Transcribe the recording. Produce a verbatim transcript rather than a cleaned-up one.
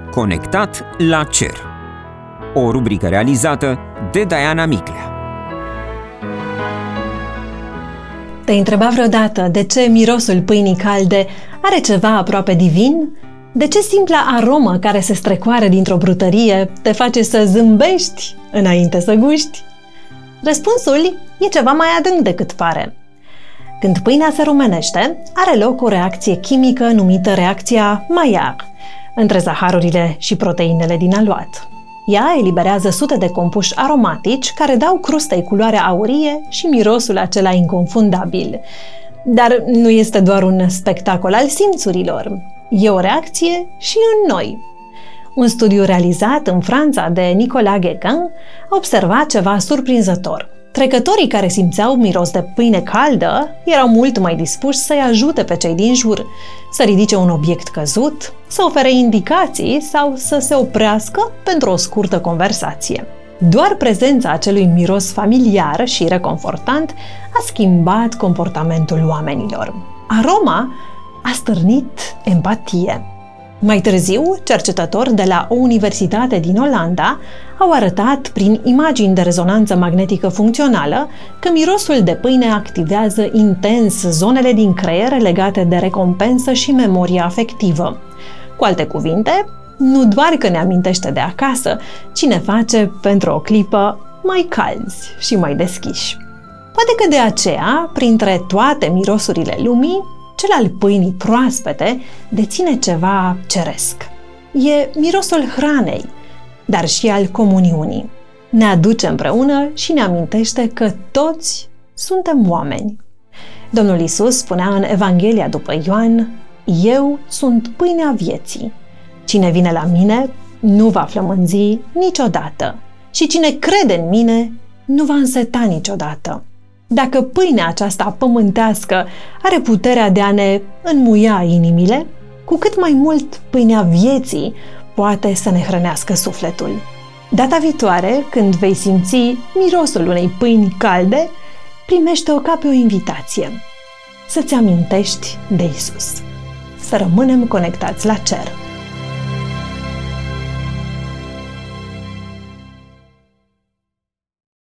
Conectat la cer. O rubrică realizată de Diana Miclea. Te-ai întrebat vreodată de ce mirosul pâinii calde are ceva aproape divin? De ce simpla aromă care se strecoară dintr-o brutărie te face să zâmbești înainte să guști? Răspunsul e ceva mai adânc decât pare. Când pâinea se rumenește, are loc o reacție chimică numită reacția Maillard între zaharurile și proteinele din aluat. Ea eliberează sute de compuși aromatici care dau crustei culoarea aurie și mirosul acela inconfundabil. Dar nu este doar un spectacol al simțurilor, e o reacție și în noi. Un studiu realizat în Franța de Nicolas Guéquin a observat ceva surprinzător. Trecătorii care simțeau miros de pâine caldă erau mult mai dispuși să-i ajute pe cei din jur, să ridice un obiect căzut, să ofere indicații sau să se oprească pentru o scurtă conversație. Doar prezența acelui miros familiar și reconfortant a schimbat comportamentul oamenilor. Aroma a stârnit empatie. Mai târziu, cercetători de la o universitate din Olanda au arătat prin imagini de rezonanță magnetică funcțională că mirosul de pâine activează intens zonele din creier legate de recompensă și memorie afectivă. Cu alte cuvinte, nu doar că ne amintește de acasă, ci ne face, pentru o clipă, mai calzi și mai deschiși. Poate că de aceea, printre toate mirosurile lumii, cel al pâinii proaspete deține ceva ceresc. E mirosul hranei, dar și al comuniunii. Ne aduce împreună și ne amintește că toți suntem oameni. Domnul Iisus spunea în Evanghelia după Ioan: Eu sunt pâinea vieții. Cine vine la mine nu va flămânzi niciodată și cine crede în mine nu va înseta niciodată. Dacă pâinea aceasta pământească are puterea de a ne înmuia inimile, cu cât mai mult pâinea vieții poate să ne hrănească sufletul. Data viitoare, când vei simți mirosul unei pâini calde, primește-o ca pe o invitație. Să-ți amintești de Iisus. Să rămânem conectați la cer.